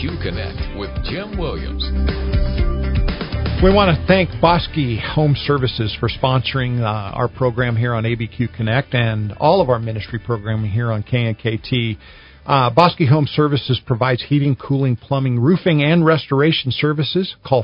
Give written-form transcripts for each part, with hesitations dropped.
ABQ Connect with Jim Williams. We want to thank Bosque Home Services for sponsoring our program here on ABQ Connect and all of our ministry programming here on KNKT. Bosque Home Services provides heating, cooling, plumbing, roofing, and restoration services. Call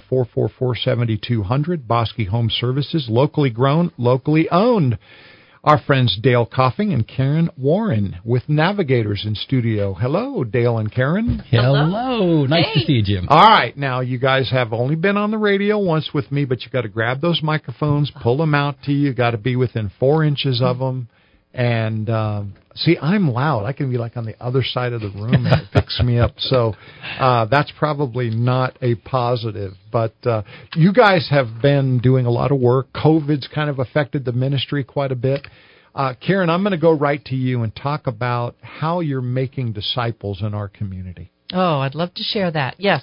444-7200. Bosque Home Services, locally grown, locally owned. Our friends Dale Coffing and Karen Warren with Navigators in studio. Hello, Dale and Karen. Hello. Nice to see you, Jim. All right. Now, you guys have only been on the radio once with me, but you got to grab those microphones, pull them out to you. You got to be within 4 inches of them. And, see, I'm loud. I can be like on the other side of the room and it picks me up. So that's probably not a positive. But you guys have been doing a lot of work. COVID's kind of affected the ministry quite a bit. Karen, I'm going to go right to you and talk about how you're making disciples in our community. Oh, I'd love to share that. Yes.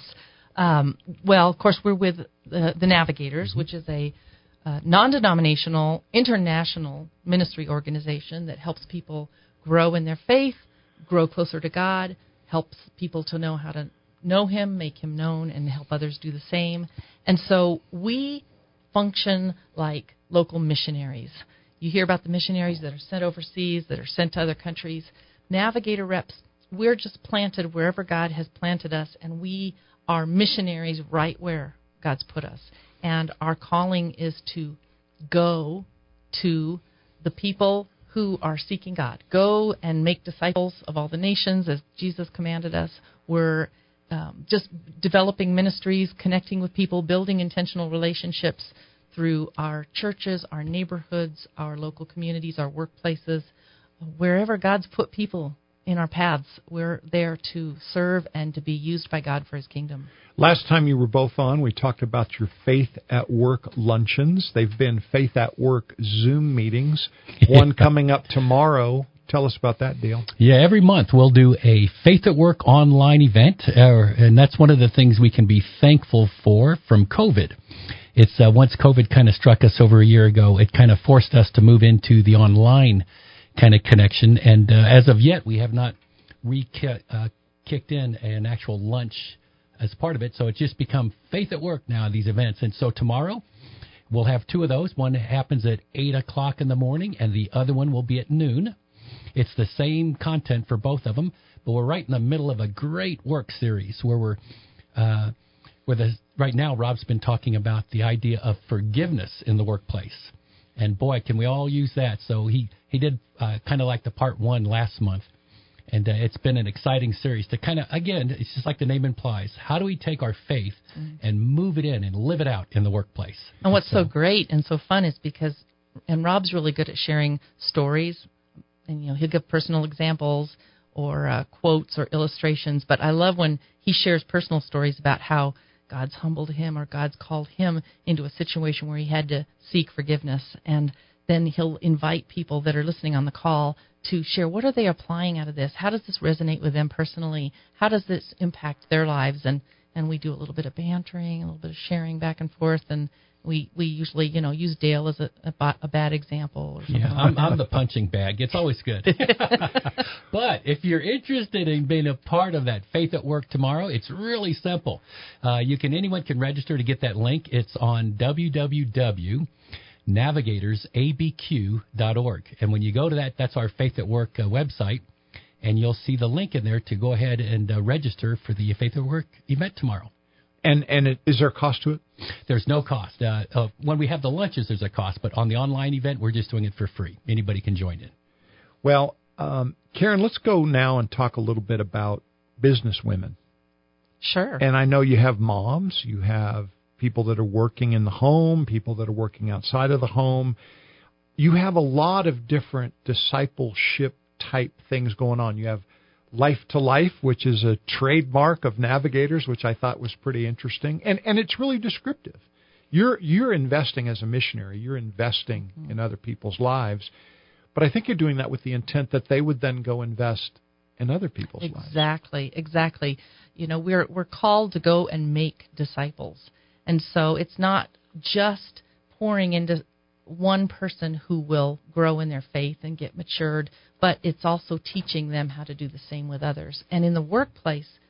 Well, of course, we're with the Navigators, which is a non-denominational, international ministry organization that helps people grow in their faith, grow closer to God, helps people to know how to know Him, make Him known, and help others do the same. And so we function like local missionaries. You hear about the missionaries that are sent overseas, that are sent to other countries. Navigator reps, we're just planted wherever God has planted us, and we are missionaries right where God's put us. And our calling is to go to the people who are seeking God. Go and make disciples of all the nations as Jesus commanded us. We're just developing ministries, connecting with people, building intentional relationships through our churches, our neighborhoods, our local communities, our workplaces. Wherever God's put people in our paths, we're there to serve and to be used by God for His kingdom. Last time you were both on, we talked about your Faith at Work luncheons. They've been Faith at Work Zoom meetings. One coming up tomorrow. Tell us about that deal. Yeah, every month we'll do a Faith at Work online event, and that's one of the things we can be thankful for from COVID. It's once COVID kind of struck us over a year ago, it kind of forced us to move into the online kind of connection, and as of yet, we have not kicked in an actual lunch as part of it, so it's just become Faith at Work now, these events. And so tomorrow, we'll have two of those. One happens at 8 o'clock in the morning, and the other one will be at noon. It's the same content for both of them, but we're right in the middle of a great work series where right now, Rob's been talking about the idea of forgiveness in the workplace. And boy, can we all use that. So he did kind of like the part one last month. And it's been an exciting series to kind of, again, it's just like the name implies. How do we take our faith and move it in and live it out in the workplace? And what's so great and so fun is because, and Rob's really good at sharing stories. And, he'll give personal examples or quotes or illustrations. But I love when he shares personal stories about how God's humbled him or God's called him into a situation where he had to seek forgiveness. And then he'll invite people that are listening on the call to share what are they applying out of this? How does this resonate with them personally? How does this impact their lives? And we do a little bit of bantering, a little bit of sharing back and forth. And we usually, use Dale as a bad example or something. Yeah, I'm the punching bag. It's always good. But if you're interested in being a part of that Faith at Work tomorrow, it's really simple. Anyone can register to get that link. It's on www.navigatorsabq.org. And when you go to that, that's our Faith at Work website, and you'll see the link in there to go ahead and register for the Faith at Work event tomorrow. And is there a cost to it? There's no cost. When we have the lunches, there's a cost. But on the online event, we're just doing it for free. Anybody can join in. Well, Karen, let's go now and talk a little bit about business women. Sure. And I know you have moms. You have people that are working in the home, people that are working outside of the home. You have a lot of different discipleship type things going on. You have Life to Life, which is a trademark of Navigators, which I thought was pretty interesting. And it's really descriptive. You're investing as a missionary. You're investing in other people's lives. But I think you're doing that with the intent that they would then go invest in other people's lives. Exactly. We're called to go and make disciples. And so it's not just pouring into one person who will grow in their faith and get matured, but it's also teaching them how to do the same with others. And in the workplace,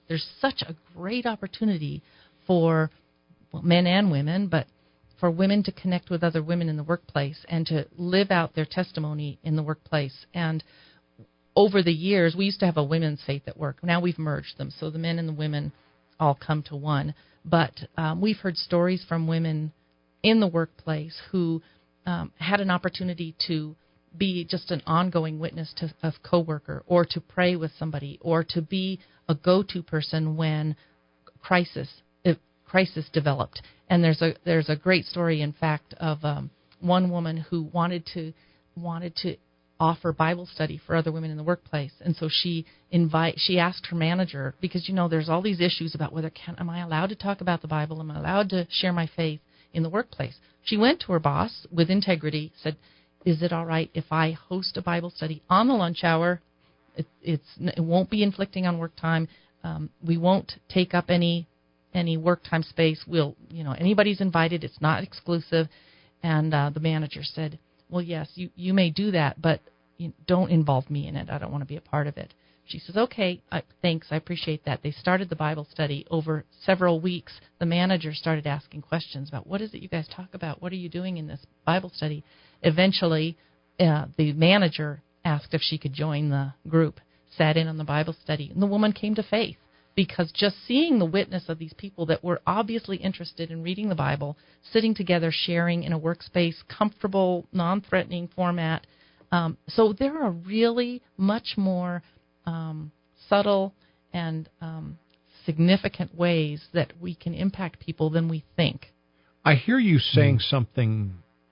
there's such a great opportunity for men and women, but for women to connect with other women in the workplace and to live out their testimony in the workplace. And over the years, we used to have a women's faith at work. Now we've merged them, so the men and the women all come to one. But we've heard stories from women in the workplace who had an opportunity to be just an ongoing witness to a coworker, or to pray with somebody, or to be a go-to person when crisis developed. And there's a great story, in fact, of one woman who wanted to offer Bible study for other women in the workplace, and so she asked her manager, because there's all these issues about am I allowed to talk about the Bible? Am I allowed to share my faith in the workplace? She went to her boss with integrity, said, "Is it all right if I host a Bible study on the lunch hour? It won't be inflicting on work time. We won't take up any work time space. Anybody's invited. It's not exclusive." And the manager said, "Well, yes, you may do that, but don't involve me in it. I don't want to be a part of it." She says, "Okay, thanks. I appreciate that." They started the Bible study. Over several weeks, the manager started asking questions about, what is it you guys talk about? What are you doing in this Bible study? Eventually, the manager asked if she could join the group, sat in on the Bible study, and the woman came to faith, because just seeing the witness of these people that were obviously interested in reading the Bible, sitting together, sharing in a workspace, comfortable, non-threatening format. So there are really much more subtle and significant ways that we can impact people than we think. I hear you saying something,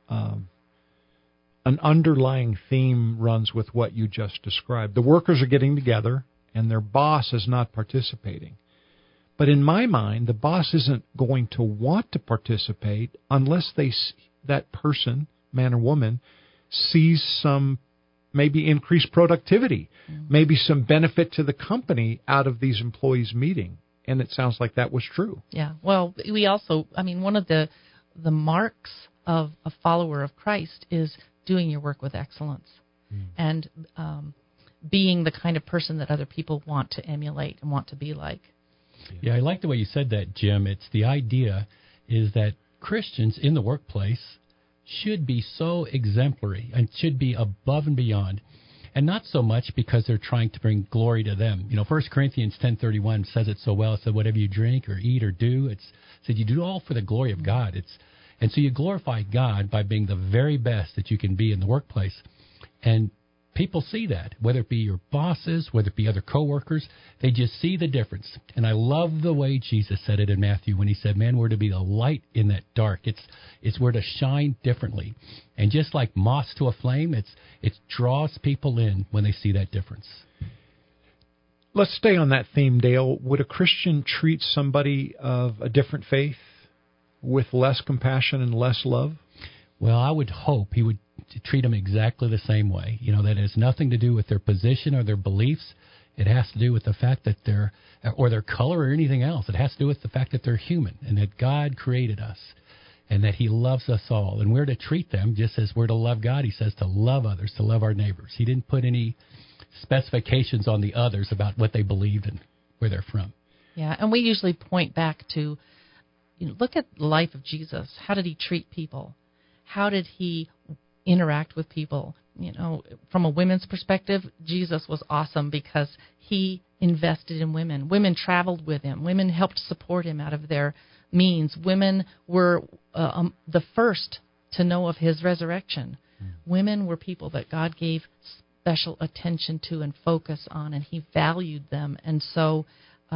an underlying theme runs with what you just described. The workers are getting together, and their boss is not participating. But in my mind, the boss isn't going to want to participate unless that person, man or woman, sees some maybe increased productivity, maybe some benefit to the company out of these employees meeting. And it sounds like that was true. Yeah. Well, we also, one of the marks of a follower of Christ is doing your work with excellence and being the kind of person that other people want to emulate and want to be like. Yeah, I like the way you said that, Jim. It's the idea is that Christians in the workplace should be so exemplary and should be above and beyond, and not so much because they're trying to bring glory to them. 1 Corinthians 10:31 says it so well. It said, whatever you drink or eat or do, it said you do all for the glory of God. And so you glorify God by being the very best that you can be in the workplace. And people see that, whether it be your bosses, whether it be other coworkers, they just see the difference. And I love the way Jesus said it in Matthew when he said, man, we're to be the light in that dark. It's we're to shine differently. And just like moth to a flame, it draws people in when they see that difference. Let's stay on that theme, Dale. Would a Christian treat somebody of a different faith with less compassion and less love? Well, I would hope he would treat them exactly the same way. That has nothing to do with their position or their beliefs. It has to do with the fact that or their color or anything else. It has to do with the fact that they're human and that God created us and that he loves us all. And we're to treat them just as we're to love God. He says to love others, to love our neighbors. He didn't put any specifications on the others about what they believed and where they're from. Yeah, and we usually point back to, look at the life of Jesus. How did he treat people? How did he interact with people? From a women's perspective, Jesus was awesome because he invested in women. Women traveled with him. Women helped support him out of their means. Women were the first to know of his resurrection. Women were people that God gave special attention to and focus on, and he valued them. And so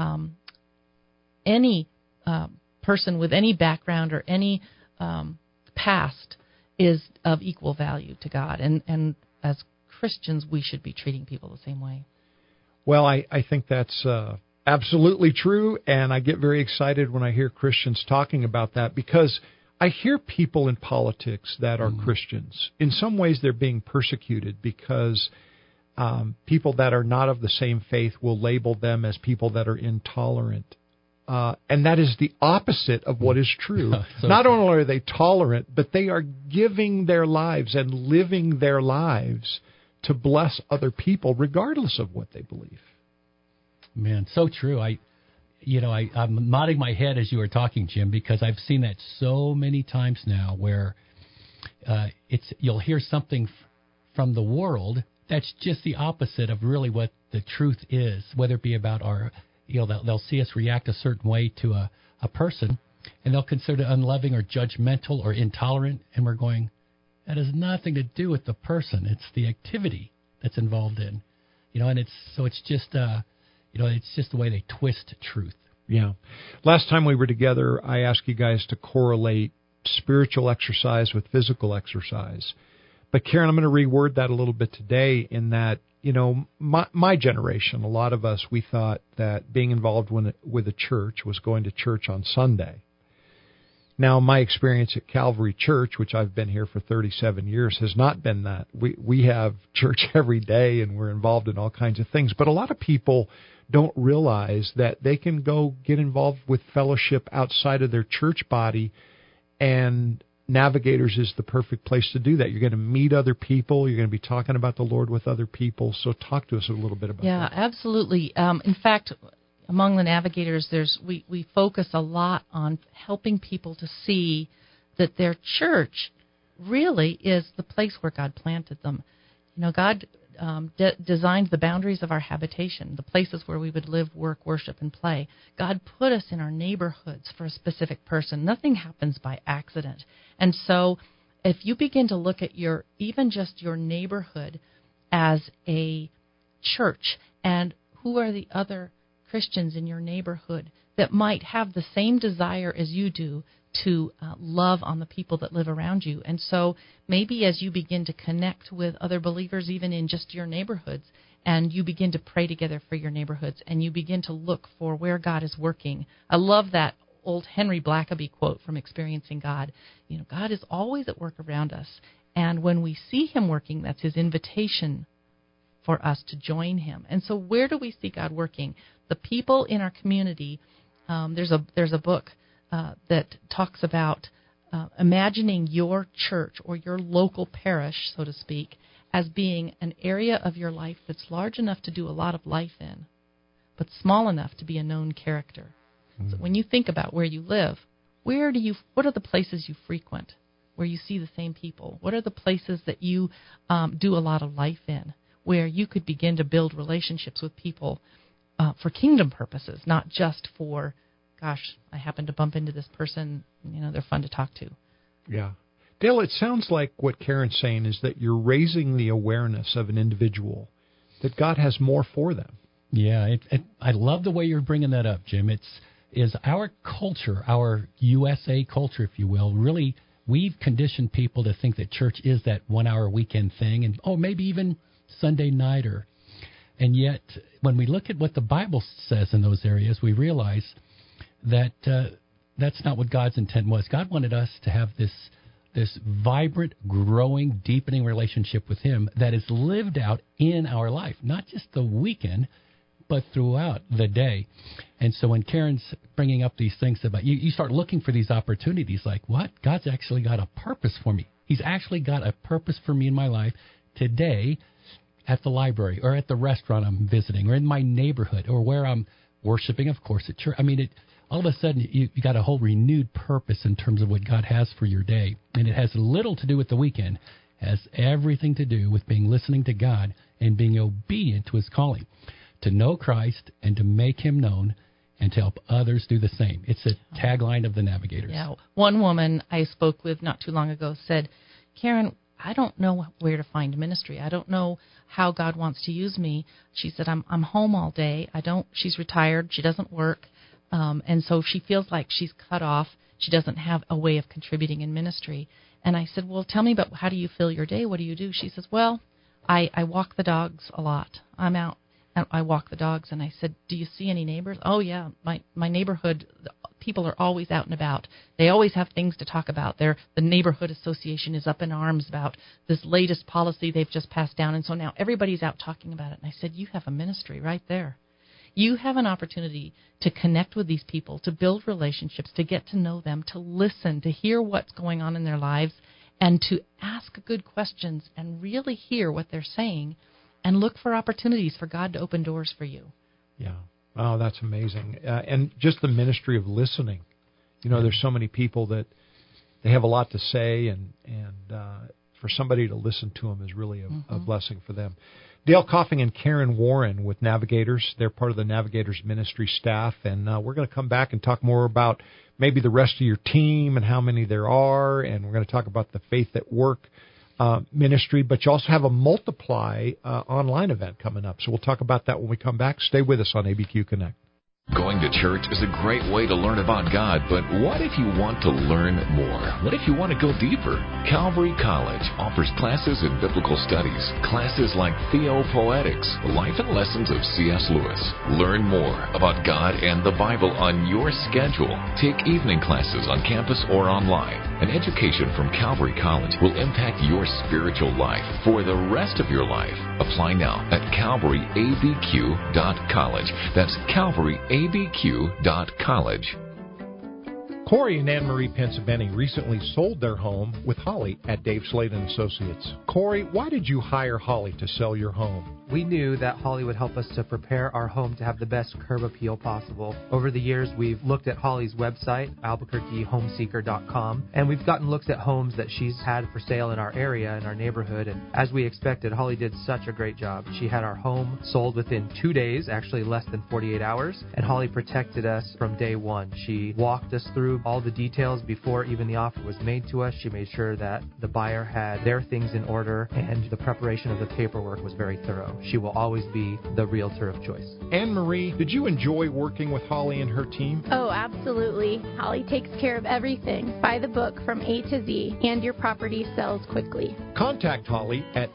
any person with any background or any past is of equal value to God. And as Christians, we should be treating people the same way. Well, I think that's absolutely true, and I get very excited when I hear Christians talking about that, because I hear people in politics that are Christians. In some ways, they're being persecuted because people that are not of the same faith will label them as people that are intolerant. And that is the opposite of what is true. Not only are they tolerant, but they are giving their lives and living their lives to bless other people, regardless of what they believe. Man, so true. I'm nodding my head as you were talking, Jim, because I've seen that so many times now where you'll hear something from the world that's just the opposite of really what the truth is, whether it be about they'll see us react a certain way to a person, and they'll consider it unloving or judgmental or intolerant, and we're going, that has nothing to do with the person. It's the activity that's involved in, and it's just it's just the way they twist truth. Yeah. Last time we were together, I asked you guys to correlate spiritual exercise with physical exercise. But Karen, I'm going to reword that a little bit today in that, my generation, a lot of us, we thought that being involved with a church was going to church on Sunday. Now, my experience at Calvary Church, which I've been here for 37 years, has not been that. We have church every day, and we're involved in all kinds of things. But a lot of people don't realize that they can go get involved with fellowship outside of their church body, and Navigators is the perfect place to do that. You're going to meet other people. You're going to be talking about the Lord with other people. So talk to us a little bit about that. Yeah, absolutely. In fact, among the Navigators, we focus a lot on helping people to see that their church really is the place where God planted them. God designed the boundaries of our habitation, the places where we would live, work, worship, and play. God put us in our neighborhoods for a specific person. Nothing happens by accident. And so if you begin to look at even just your neighborhood as a church, and who are the other Christians in your neighborhood that might have the same desire as you do to love on the people that live around you. And so maybe as you begin to connect with other believers, even in just your neighborhoods, and you begin to pray together for your neighborhoods, and you begin to look for where God is working. I love that old Henry Blackaby quote from Experiencing God. God is always at work around us. And when we see him working, that's his invitation for us to join him. And so where do we see God working? The people in our community, there's a book that talks about imagining your church or your local parish, so to speak, as being an area of your life that's large enough to do a lot of life in, but small enough to be a known character. Mm-hmm. So when you think about where you live, what are the places you frequent, where you see the same people? What are the places that you do a lot of life in, where you could begin to build relationships with people for kingdom purposes, not just for, gosh, I happen to bump into this person, they're fun to talk to. Yeah. Dale, it sounds like what Karen's saying is that you're raising the awareness of an individual that God has more for them. Yeah, I love the way you're bringing that up, Jim. Is our culture, our USA culture, if you will, really, we've conditioned people to think that church is that 1 hour weekend thing, and maybe even Sunday night, and yet when we look at what the Bible says in those areas, we realize that that's not what God's intent was. God wanted us to have this vibrant, growing, deepening relationship with him that is lived out in our life, not just the weekend, but throughout the day. And so when Karen's bringing up these things about, you start looking for these opportunities like, what? God's actually got a purpose for me. He's actually got a purpose for me in my life today at the library or at the restaurant I'm visiting or in my neighborhood or where I'm worshiping, of course, at church. I mean, all of a sudden, you got a whole renewed purpose in terms of what God has for your day. And it has little to do with the weekend. It has everything to do with listening to God and being obedient to his calling, to know Christ and to make him known and to help others do the same. It's a tagline of the Navigators. Yeah. One woman I spoke with not too long ago said, Karen, I don't know where to find ministry. I don't know how God wants to use me. She said, I'm home all day. She's retired. She doesn't work. And so she feels like she's cut off. She doesn't have a way of contributing in ministry. And I said, well, tell me about how do you fill your day? What do you do? She says, well, I walk the dogs a lot. I'm out and I walk the dogs. And I said, do you see any neighbors? Oh, yeah. My neighborhood, people are always out and about. They always have things to talk about. The neighborhood association is up in arms about this latest policy they've just passed down. And so now everybody's out talking about it. And I said, you have a ministry right there. You have an opportunity to connect with these people, to build relationships, to get to know them, to listen, to hear what's going on in their lives, and to ask good questions and really hear what they're saying and look for opportunities for God to open doors for you. Yeah. Oh, that's amazing. And just the ministry of listening. You know, there's so many people that they have a lot to say, and for somebody to listen to them is really a blessing for them. Dale Coffing and Karen Warren with Navigators. They're part of the Navigators ministry staff, and we're going to come back and talk more about maybe the rest of your team and how many there are, and we're going to talk about the Faith at Work ministry, but you also have a Multiply online event coming up. So we'll talk about that when we come back. Stay with us on ABQ Connect. Going to church is a great way to learn about God, but what if you want to learn more? What if you want to go deeper? Calvary College offers classes in biblical studies, classes like Theopoetics, Life and Lessons of C.S. Lewis. Learn more about God and the Bible on your schedule. Take evening classes on campus or online. An education from Calvary College will impact your spiritual life for the rest of your life. Apply now at calvaryabq.college. That's calvaryabq.college. Corey and Anne-Marie Pensabeni recently sold their home with Holly at Dave Slade & Associates. Corey, why did you hire Holly to sell your home? We knew that Holly would help us to prepare our home to have the best curb appeal possible. Over the years, we've looked at Holly's website, albuquerquehomeseeker.com, and we've gotten looks at homes that she's had for sale in our area, in our neighborhood, and as we expected, Holly did such a great job. She had our home sold within 2 days, actually less than 48 hours, and Holly protected us from day one. She walked us through all the details before even the offer was made to us. She made sure that the buyer had their things in order, and the preparation of the paperwork was very thorough. She will always be the realtor of choice. Anne-Marie, did you enjoy working with Holly and her team? Oh, absolutely. Holly takes care of everything by the book from A to Z, and your property sells quickly. Contact Holly at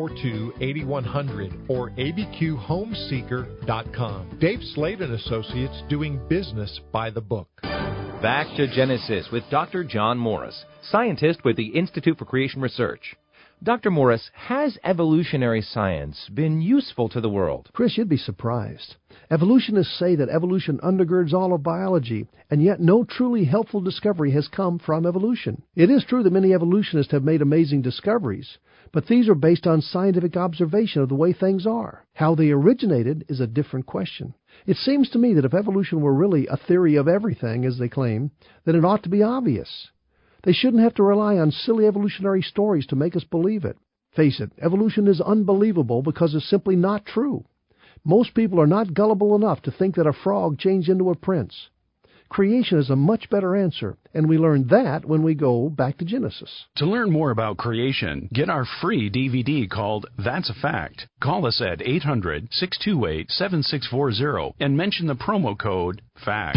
342-8100 or abqhomeseeker.com. Dave Slade & Associates, doing business by the book. Back to Genesis with Dr. John Morris, scientist with the Institute for Creation Research. Dr. Morris, has evolutionary science been useful to the world? Chris, you'd be surprised. Evolutionists say that evolution undergirds all of biology, and yet no truly helpful discovery has come from evolution. It is true that many evolutionists have made amazing discoveries, but these are based on scientific observation of the way things are. How they originated is a different question. It seems to me that if evolution were really a theory of everything, as they claim, then it ought to be obvious. They shouldn't have to rely on silly evolutionary stories to make us believe it. Face it, evolution is unbelievable because it's simply not true. Most people are not gullible enough to think that a frog changed into a prince. Creation is a much better answer, and we learn that when we go back to Genesis. To learn more about creation, get our free DVD called That's a Fact. Call us at 800-628-7640 and mention the promo code FACT.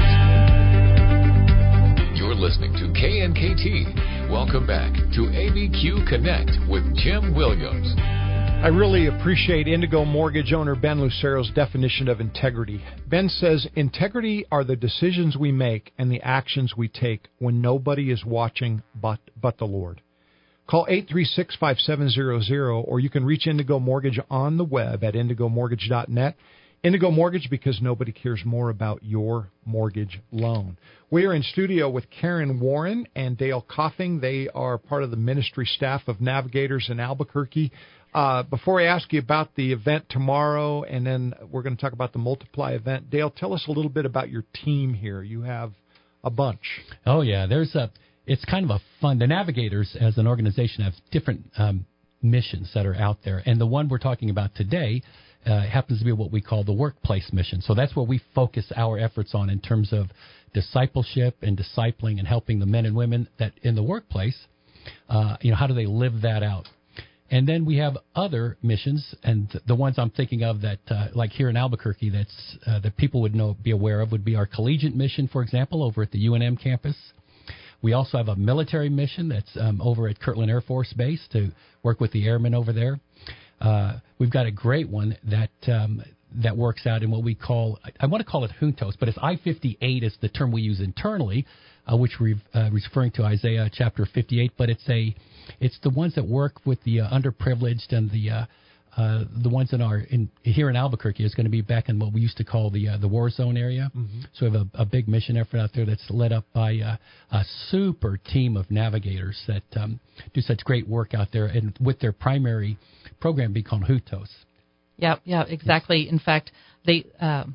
You're listening to KNKT. Welcome back to ABQ Connect with Jim Williams. I really appreciate Indigo Mortgage owner Ben Lucero's definition of integrity. Ben says, integrity are the decisions we make and the actions we take when nobody is watching but the Lord. Call 836-5700, or you can reach Indigo Mortgage on the web at indigomortgage.net. Indigo Mortgage, because nobody cares more about your mortgage loan. We are in studio with Karen Warren and Dale Coffing. They are part of the ministry staff of Navigators in Albuquerque. Before I ask you about the event tomorrow, and then we're going to talk about the Multiply event, Dale, tell us a little bit about your team here. You have a bunch. Oh, yeah. It's kind of a fun. The Navigators, as an organization, have different missions that are out there. And the one we're talking about today happens to be what we call the workplace mission. So that's where we focus our efforts on in terms of discipleship and discipling and helping the men and women that in the workplace, how do they live that out? And then we have other missions, and the ones I'm thinking of that, like here in Albuquerque, that people would be aware of would be our collegiate mission, for example, over at the UNM campus. We also have a military mission that's over at Kirtland Air Force Base to work with the airmen over there. We've got a great one that works out in what we call, I want to call it Juntos, but it's I-58 is the term we use internally, which we're referring to Isaiah chapter 58, but it's the ones that work with the underprivileged and the ones here in Albuquerque is going to be back in what we used to call the war zone area. Mm-hmm. So we have a big mission effort out there that's led up by a super team of navigators that do such great work out there, and with their primary program being called Juntos. Yeah, exactly. In fact,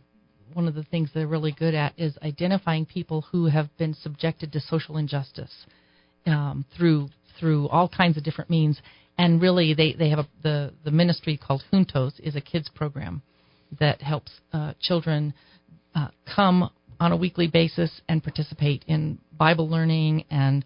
one of the things they're really good at is identifying people who have been subjected to social injustice through all kinds of different means. And really, they have the ministry called Juntos is a kids program that helps children come on a weekly basis and participate in Bible learning and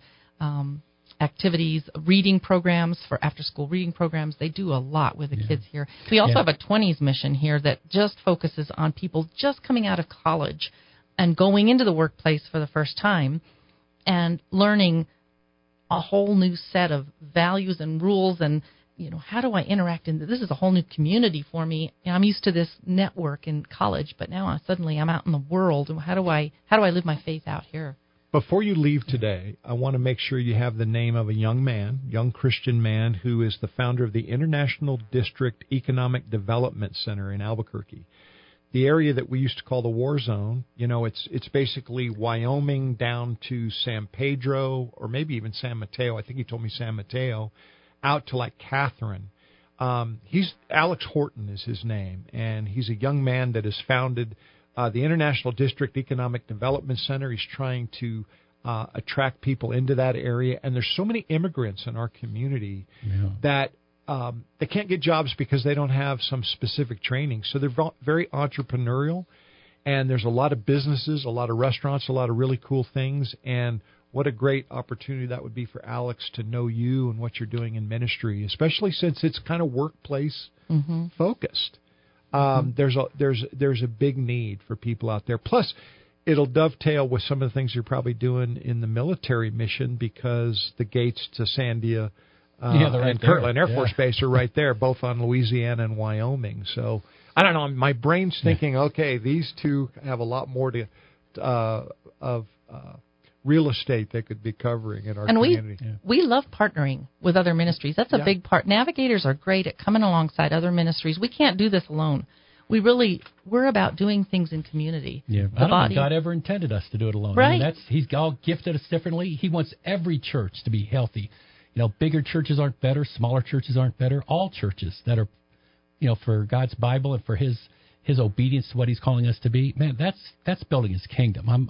activities, reading programs for after-school reading programs. They do a lot with the kids here. We also have a 20s mission here that just focuses on people just coming out of college and going into the workplace for the first time and learning a whole new set of values and rules and, how do I interact in this is a whole new community for me. I'm used to this network in college, but now suddenly I'm out in the world. And how do I live my faith out here? Before you leave today, I want to make sure you have the name of a young Christian man who is the founder of the International District Economic Development Center in Albuquerque. The area that we used to call the war zone, it's basically Wyoming down to San Pedro or maybe even San Mateo. I think he told me San Mateo, out to like Catherine. He's Alex Horton is his name, and he's a young man that has founded the International District Economic Development Center. He's trying to attract people into that area. And there's so many immigrants in our community that they can't get jobs because they don't have some specific training. So they're very entrepreneurial. And there's a lot of businesses, a lot of restaurants, a lot of really cool things. And what a great opportunity that would be for Alex to know you and what you're doing in ministry, especially since it's kind of workplace focused. There's a big need for people out there. Plus, it'll dovetail with some of the things you're probably doing in the military mission because the gates to Sandia and Kirtland Air Force Base are right there, both on Louisiana and Wyoming. So I don't know. My brain's thinking, okay, these two have a lot more of real estate they could be covering in our community. And we love partnering with other ministries. That's a big part. Navigators are great at coming alongside other ministries. We can't do this alone. We're about doing things in community. Yeah, I don't think God ever intended us to do it alone. Right. I mean, He's all gifted us differently. He wants every church to be healthy. Bigger churches aren't better. Smaller churches aren't better. All churches that are, for God's Bible and for His obedience to what He's calling us to be, man, that's building His kingdom.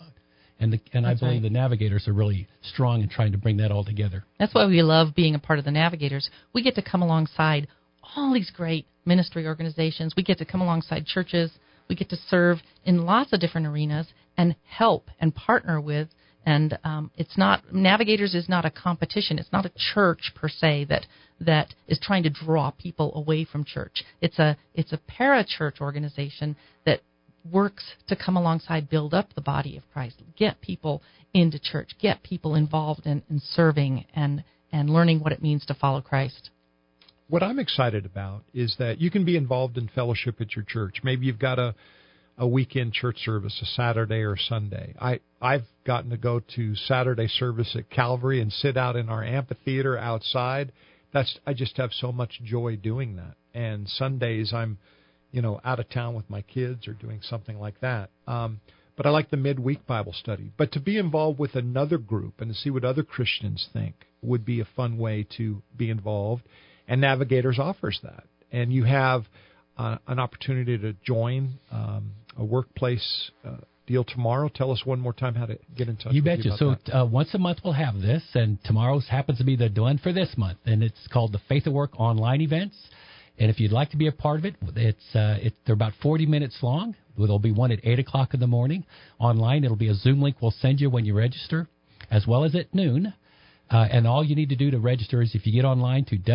I believe the Navigators are really strong in trying to bring that all together. That's why we love being a part of the Navigators. We get to come alongside all these great ministry organizations. We get to come alongside churches. We get to serve in lots of different arenas and help and partner with. And Navigators is not a competition. It's not a church per se that is trying to draw people away from church. It's a para-church organization that works to come alongside, build up the body of Christ, get people into church, get people involved in serving and learning what it means to follow Christ. What I'm excited about is that you can be involved in fellowship at your church. Maybe you've got a weekend church service, a Saturday or Sunday. I've gotten to go to Saturday service at Calvary and sit out in our amphitheater outside. I just have so much joy doing that. And Sundays I'm out of town with my kids or doing something like that. But I like the midweek Bible study. But to be involved with another group and to see what other Christians think would be a fun way to be involved. And Navigators offers that. And you have an opportunity to join a workplace deal tomorrow. Tell us one more time how to get in touch with you about that. You betcha. So once a month we'll have this, and tomorrow's happens to be the one for this month. And it's called the Faith at Work online events. And if you'd like to be a part of it, they're about 40 minutes long. There'll be one at 8 o'clock in the morning. Online, it'll be a Zoom link we'll send you when you register, as well as at noon. And all you need to do to register is if you get online to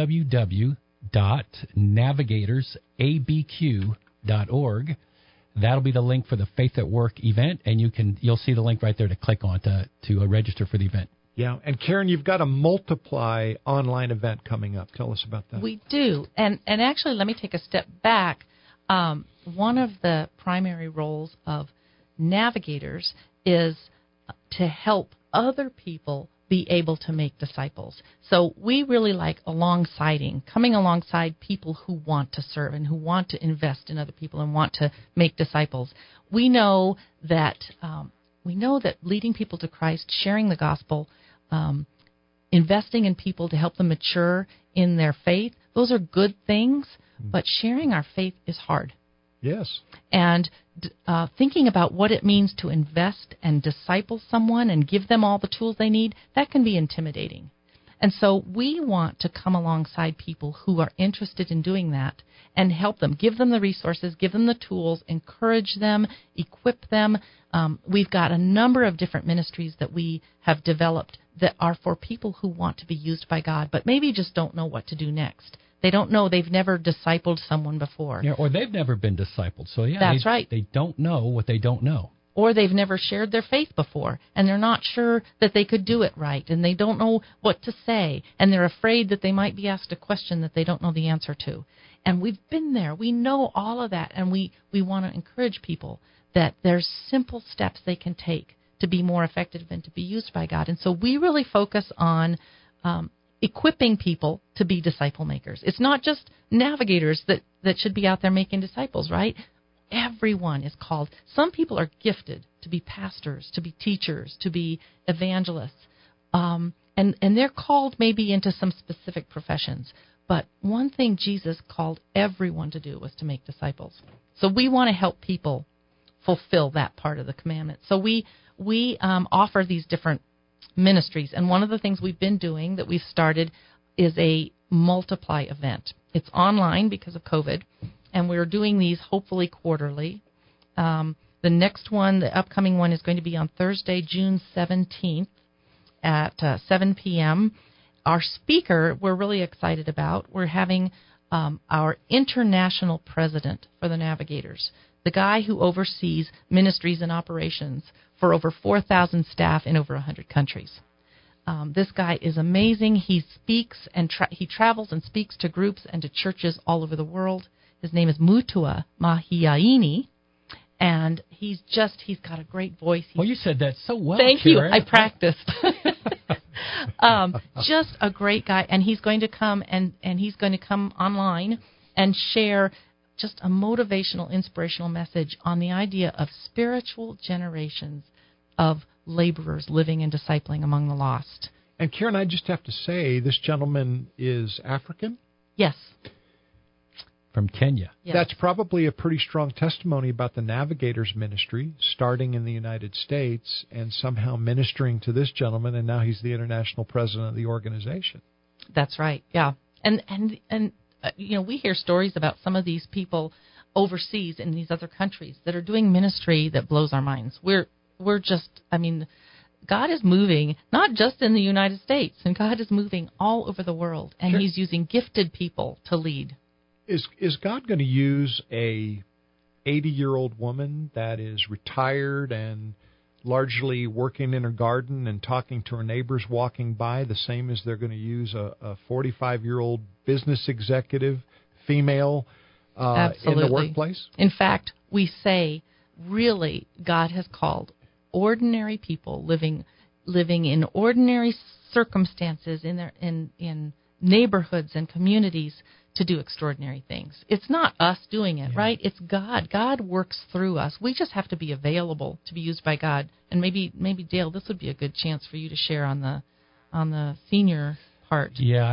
www.navigatorsabq.org, that'll be the link for the Faith at Work event, and you'll see the link right there to click on to register for the event. Yeah, and Karen, you've got a Multiply online event coming up. Tell us about that. We do, and actually, let me take a step back. One of the primary roles of Navigators is to help other people be able to make disciples. So we really like coming alongside people who want to serve and who want to invest in other people and want to make disciples. We know that leading people to Christ, sharing the gospel, investing in people to help them mature in their faith, those are good things, but sharing our faith is hard. Yes. And thinking about what it means to invest and disciple someone and give them all the tools they need, that can be intimidating. And so we want to come alongside people who are interested in doing that and help them, give them the resources, give them the tools, encourage them, equip them. We've got a number of different ministries that we have developed that are for people who want to be used by God, but maybe just don't know what to do next. They don't know. They've never discipled someone before. Yeah, or they've never been discipled. So, yeah, that's right. They don't know what they don't know. Or they've never shared their faith before, and they're not sure that they could do it right, and they don't know what to say, and they're afraid that they might be asked a question that they don't know the answer to. And we've been there. We know all of that, and we want to encourage people that there's simple steps they can take to be more effective and to be used by God. And so we really focus on equipping people to be disciple makers. It's not just navigators that should be out there making disciples, right? Everyone is called. Some people are gifted to be pastors, to be teachers, to be evangelists, and they're called maybe into some specific professions. But one thing Jesus called everyone to do was to make disciples. So we want to help people fulfill that part of the commandment. So we offer these different ministries, and one of the things we've been doing that we've started is a Multiply event. It's online because of COVID. And we're doing these hopefully quarterly. The next one, the upcoming one, is going to be on Thursday, June 17th at 7 p.m. Our speaker, we're really excited about. We're having our international president for the Navigators, the guy who oversees ministries and operations for over 4,000 staff in over 100 countries. This guy is amazing. He speaks and he travels and speaks to groups and to churches all over the world. His name is Mutua Mahiaini, and he's got a great voice. Well, you said that so well, Thank Karen. you. I practiced. Just a great guy, and he's going to come and he's going to come online and share just a motivational, inspirational message on the idea of spiritual generations of laborers living and discipling among the lost. And Karen, I just have to say, this gentleman is African? Yes. From Kenya. Yes. That's probably a pretty strong testimony about the Navigators ministry, starting in the United States and somehow ministering to this gentleman, and now he's the international president of the organization. That's right, yeah. And we hear stories about some of these people overseas in these other countries that are doing ministry that blows our minds. We're just, God is moving, not just in the United States, and God is moving all over the world, and Sure. He's using gifted people to lead. Is God going to use a 80-year-old woman that is retired and largely working in her garden and talking to her neighbors walking by the same as they're going to use a 45-year-old business executive, female, in the workplace? In fact, we say, really, God has called ordinary people living in ordinary circumstances in neighborhoods and communities to do extraordinary things. It's not us doing it, right? It's God. God works through us. We just have to be available to be used by God. And maybe Dale, this would be a good chance for you to share on the senior part. Yeah,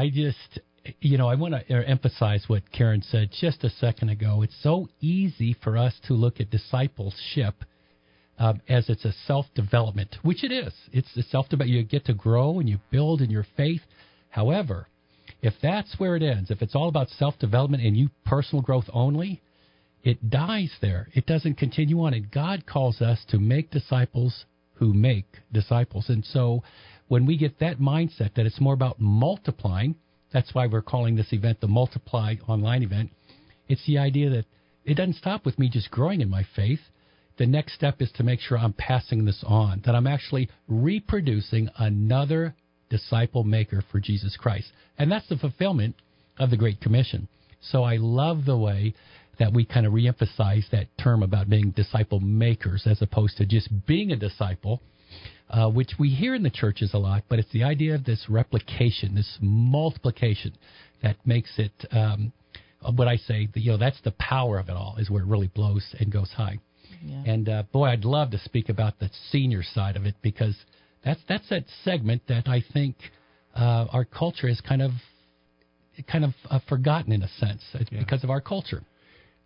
I want to emphasize what Karen said just a second ago. It's so easy for us to look at discipleship as it's a self-development, which it is. It's a self-development. You get to grow and you build in your faith. However, if that's where it ends, if it's all about self-development and you personal growth only, it dies there. It doesn't continue on. And God calls us to make disciples who make disciples. And so when we get that mindset that it's more about multiplying, that's why we're calling this event the Multiply online event. It's the idea that it doesn't stop with me just growing in my faith. The next step is to make sure I'm passing this on, that I'm actually reproducing another disciple maker for Jesus Christ. And that's the fulfillment of the Great Commission. So I love the way that we kind of reemphasize that term about being disciple makers as opposed to just being a disciple, which we hear in the churches a lot, but it's the idea of this replication, this multiplication that makes it, what I say, that's the power of it all, is where it really blows and goes high. Yeah. And, boy, I'd love to speak about the senior side of it, because that's that segment that I think our culture is kind of forgotten in a sense. It's because of our culture.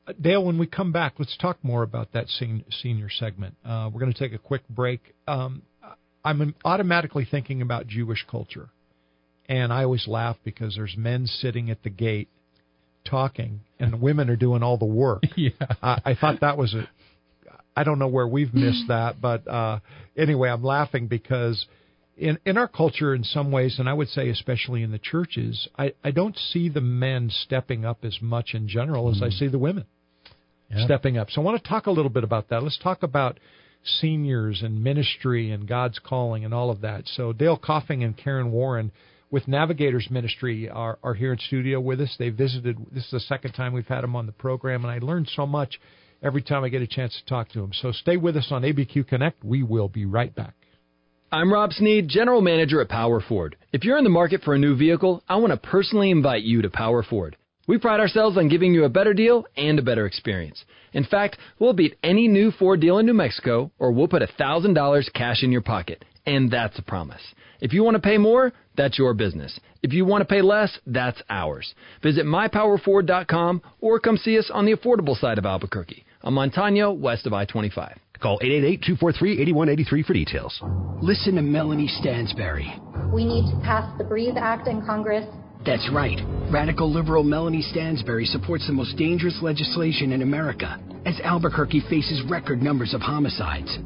Dale, when we come back, let's talk more about that senior segment. We're going to take a quick break. I'm automatically thinking about Jewish culture, and I always laugh because there's men sitting at the gate talking, and the women are doing all the work. Yeah. I thought that was I don't know where we've missed that, but anyway, I'm laughing because in our culture in some ways, and I would say especially in the churches, I don't see the men stepping up as much in general as I see the women stepping up. So I want to talk a little bit about that. Let's talk about seniors and ministry and God's calling and all of that. So Dale Coffing and Karen Warren with Navigators Ministry are here in studio with us. They visited. This is the second time we've had them on the program, and I learned so much every time I get a chance to talk to them. So stay with us on ABQ Connect. We will be right back. I'm Rob Sneed, General Manager at Power Ford. If you're in the market for a new vehicle, I want to personally invite you to Power Ford. We pride ourselves on giving you a better deal and a better experience. In fact, we'll beat any new Ford deal in New Mexico, or we'll put $1,000 cash in your pocket. And that's a promise. If you want to pay more, that's your business. If you want to pay less, that's ours. Visit mypowerford.com or come see us on the affordable side of Albuquerque, on Montano, west of I-25. Call 888-243-8183 for details. Listen to Melanie Stansberry. We need to pass the Breathe Act in Congress. That's right. Radical liberal Melanie Stansberry supports the most dangerous legislation in America as Albuquerque faces record numbers of homicides.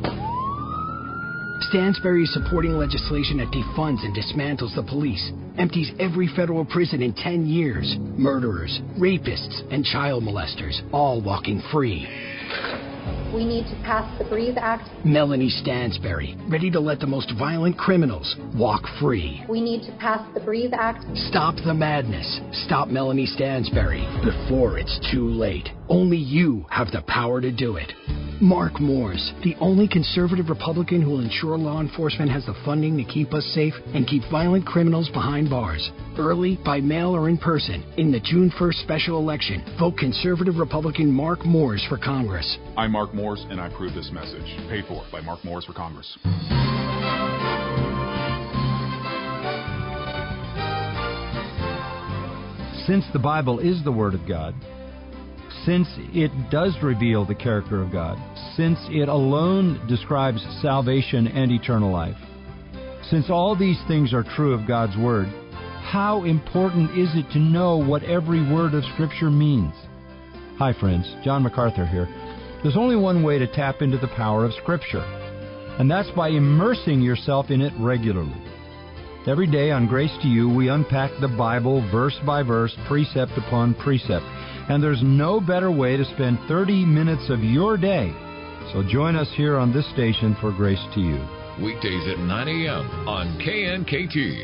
Stansberry is supporting legislation that defunds and dismantles the police, empties every federal prison in 10 years, murderers, rapists, and child molesters, all walking free. We need to pass the Breathe Act. Melanie Stansberry, ready to let the most violent criminals walk free. We need to pass the Breathe Act. Stop the madness. Stop Melanie Stansberry before it's too late. Only you have the power to do it. Mark Moores, the only conservative Republican who will ensure law enforcement has the funding to keep us safe and keep violent criminals behind bars. Early, by mail, or in person, in the June 1st special election, vote conservative Republican Mark Moores for Congress. I'm Mark Moores, and I approve this message. Paid for by Mark Moores for Congress. Since the Bible is the Word of God, since it does reveal the character of God, since it alone describes salvation and eternal life, since all these things are true of God's Word, how important is it to know what every word of Scripture means? Hi friends, John MacArthur here. There's only one way to tap into the power of Scripture, and that's by immersing yourself in it regularly. Every day on Grace to You, we unpack the Bible verse by verse, precept upon precept. And there's no better way to spend 30 minutes of your day. So join us here on this station for Grace to You. Weekdays at 9 a.m. on KNKT.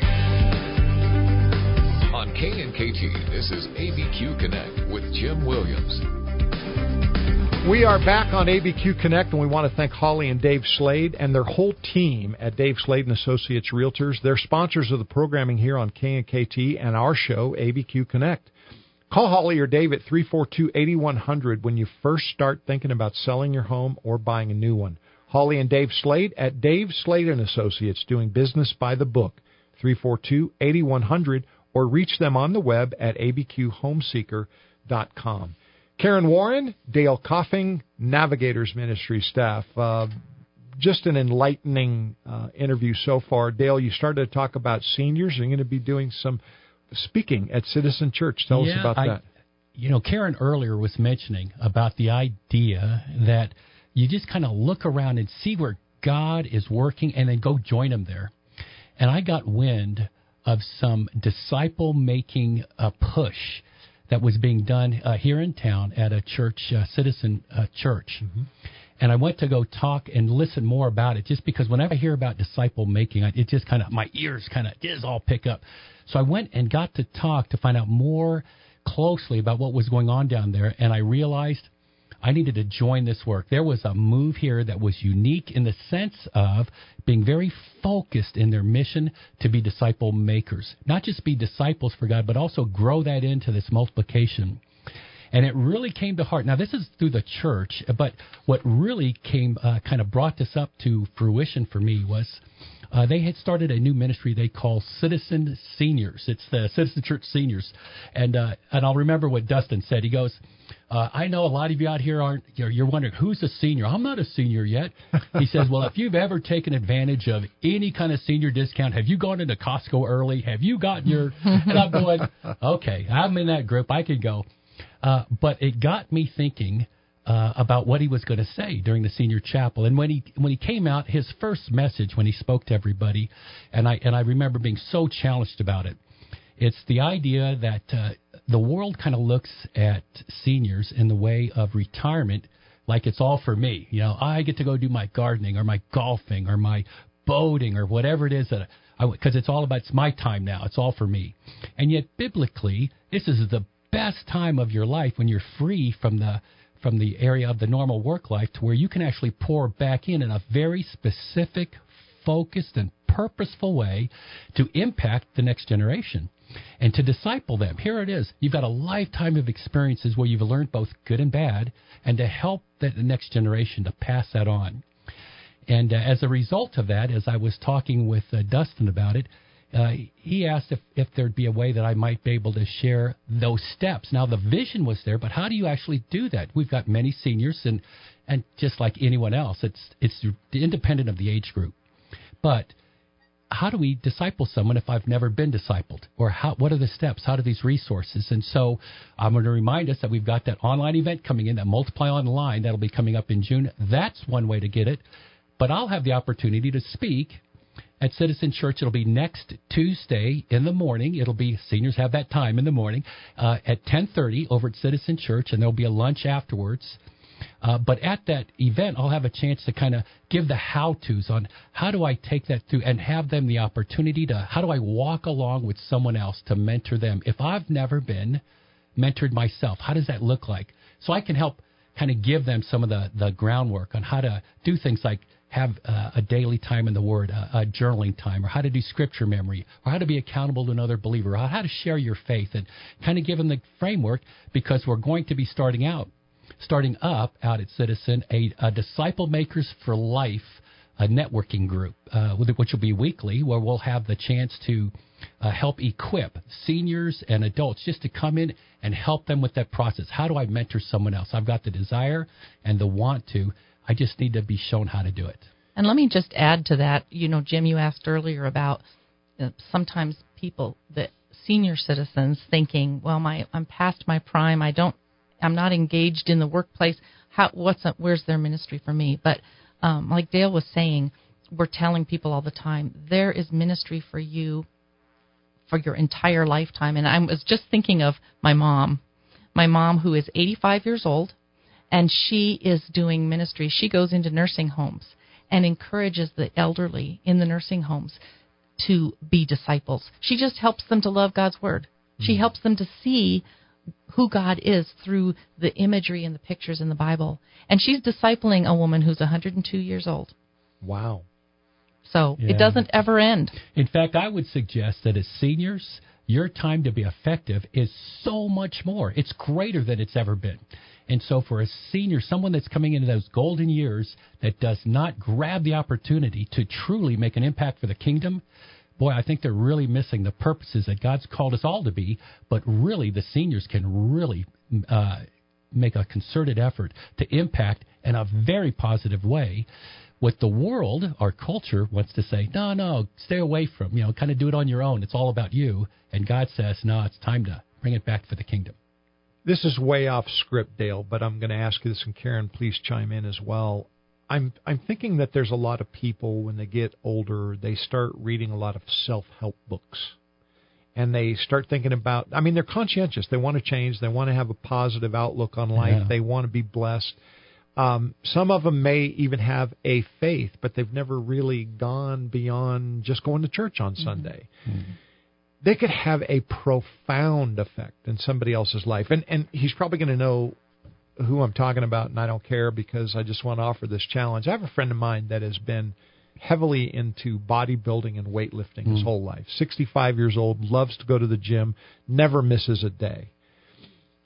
On KNKT, this is ABQ Connect with Jim Williams. We are back on ABQ Connect, and we want to thank Holly and Dave Slade and their whole team at Dave Slade & Associates Realtors. They're sponsors of the programming here on KNKT and our show, ABQ Connect. Call Holly or Dave at 342-8100 when you first start thinking about selling your home or buying a new one. Holly and Dave Slade at Dave Slade & Associates, doing business by the book, 342-8100, or reach them on the web at abqhomeseeker.com. Karen Warren, Dale Coffing, Navigators Ministry staff. Just an enlightening interview so far. Dale, you started to talk about seniors. You're going to be doing some speaking at Citizen Church. Tell us about that. Karen earlier was mentioning about the idea that you just kind of look around and see where God is working and then go join him there. And I got wind of some disciple-making push that was being done here in town at a church, Citizen Church. Mm-hmm. And I went to go talk and listen more about it, just because whenever I hear about disciple-making, it just kind of, my ears kind of just all pick up. So I went and got to talk to find out more closely about what was going on down there, and I realized I needed to join this work. There was a move here that was unique in the sense of being very focused in their mission to be disciple makers. Not just be disciples for God, but also grow that into this multiplication. And it really came to heart. Now, this is through the church, but what really came, kind of brought this up to fruition for me was they had started a new ministry they call Citizen Seniors. It's the Citizen Church Seniors. And I'll remember what Dustin said. He goes, I know a lot of you out here aren't, you're wondering, who's a senior? I'm not a senior yet. He says, well, if you've ever taken advantage of any kind of senior discount, have you gone into Costco early? Have you gotten your, and I'm going, okay, I'm in that group. I could go. But it got me thinking about what he was going to say during the senior chapel. And when he came out, his first message when he spoke to everybody, and I remember being so challenged about it, it's the idea that the world kind of looks at seniors in the way of retirement like it's all for me. You know, I get to go do my gardening or my golfing or my boating or whatever it is that because it's all about, it's my time now. It's all for me. And yet biblically, this is the best time of your life when you're free from the area of the normal work life to where you can actually pour back in a very specific, focused, and purposeful way to impact the next generation and to disciple them. Here it is. You've got a lifetime of experiences where you've learned both good and bad, and to help the next generation to pass that on. And as a result of that, as I was talking with Dustin about it, he asked if there'd be a way that I might be able to share those steps. Now, the vision was there, but how do you actually do that? We've got many seniors, and just like anyone else, it's independent of the age group. But how do we disciple someone if I've never been discipled? Or what are the steps? How do these resources? And so I'm going to remind us that we've got that online event coming in, that Multiply Online, that'll be coming up in June. That's one way to get it. But I'll have the opportunity to speak at Citizen Church. It'll be next Tuesday in the morning. It'll be, seniors have that time in the morning, at 10:30 over at Citizen Church, and there'll be a lunch afterwards. But at that event, I'll have a chance to kind of give the how-tos on how do I take that through and have them the opportunity to, how do I walk along with someone else to mentor them? If I've never been mentored myself, how does that look like? So I can help kind of give them some of the groundwork on how to do things like have a daily time in the Word, a journaling time, or how to do scripture memory, or how to be accountable to another believer, or how to share your faith, and kind of give them the framework, because we're going to be starting up out at Citizen, a Disciple Makers for Life, a networking group, which will be weekly, where we'll have the chance to help equip seniors and adults just to come in and help them with that process. How do I mentor someone else? I've got the desire and the want to. I just need to be shown how to do it. And let me just add to that. You know, Jim, you asked earlier about sometimes people, the senior citizens, thinking, well, I'm past my prime. I'm not engaged in the workplace. Where's their ministry for me? But like Dale was saying, we're telling people all the time, there is ministry for you for your entire lifetime. And I was just thinking of my mom who is 85 years old, and she is doing ministry. She goes into nursing homes and encourages the elderly in the nursing homes to be disciples. She just helps them to love God's Word. She helps them to see who God is through the imagery and the pictures in the Bible. And she's discipling a woman who's 102 years old. Wow. So It doesn't ever end. In fact, I would suggest that as seniors, your time to be effective is so much more. It's greater than it's ever been. And so for a senior, someone that's coming into those golden years that does not grab the opportunity to truly make an impact for the kingdom, boy, I think they're really missing the purposes that God's called us all to be. But really, the seniors can really make a concerted effort to impact in a very positive way what the world, our culture, wants to say, no, stay away from, kind of do it on your own. It's all about you. And God says, no, it's time to bring it back for the kingdom. This is way off script, Dale, but I'm going to ask you this, and Karen, please chime in as well. I'm thinking that there's a lot of people, when they get older, they start reading a lot of self-help books. And they start thinking about, they're conscientious. They want to change. They want to have a positive outlook on life. Yeah. They want to be blessed. Some of them may even have a faith, but they've never really gone beyond just going to church on Sunday. Mm-hmm. They could have a profound effect in somebody else's life. And he's probably going to know who I'm talking about, and I don't care because I just want to offer this challenge. I have a friend of mine that has been heavily into bodybuilding and weightlifting his whole life. 65 years old, loves to go to the gym, never misses a day.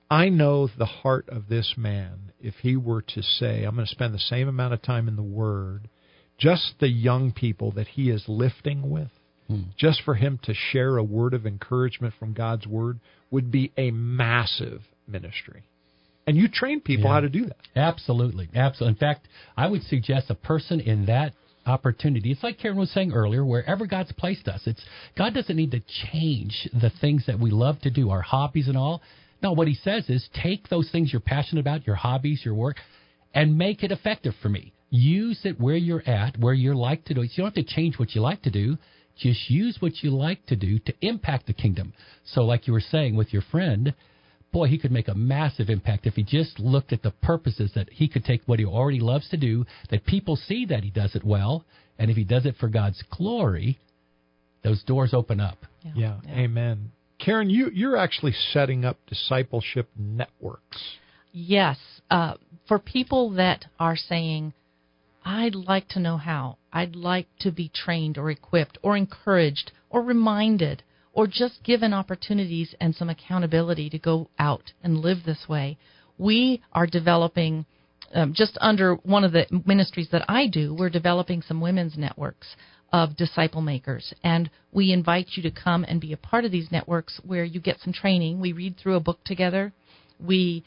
I know the heart of this man if he were to say, I'm going to spend the same amount of time in the Word, just the young people that he is lifting with, just for him to share a word of encouragement from God's Word would be a massive ministry. And you train people how to do that. Absolutely. Absolutely. In fact, I would suggest a person in that opportunity, it's like Karen was saying earlier, wherever God's placed us, God doesn't need to change the things that we love to do, our hobbies and all. No, what he says is take those things you're passionate about, your hobbies, your work, and make it effective for me. Use it where you're at, where you like to do it. You don't have to change what you like to do. Just use what you like to do to impact the kingdom. So like you were saying with your friend, boy, he could make a massive impact if he just looked at the purposes that he could take what he already loves to do, that people see that he does it well, and if he does it for God's glory, those doors open up. Yeah. Amen. Karen, you're actually setting up discipleship networks. Yes. For people that are saying, I'd like to know how, I'd like to be trained or equipped or encouraged or reminded or just given opportunities and some accountability to go out and live this way, we are developing, just under one of the ministries that I do, we're developing some women's networks of disciple makers. And we invite you to come and be a part of these networks where you get some training. We read through a book together. We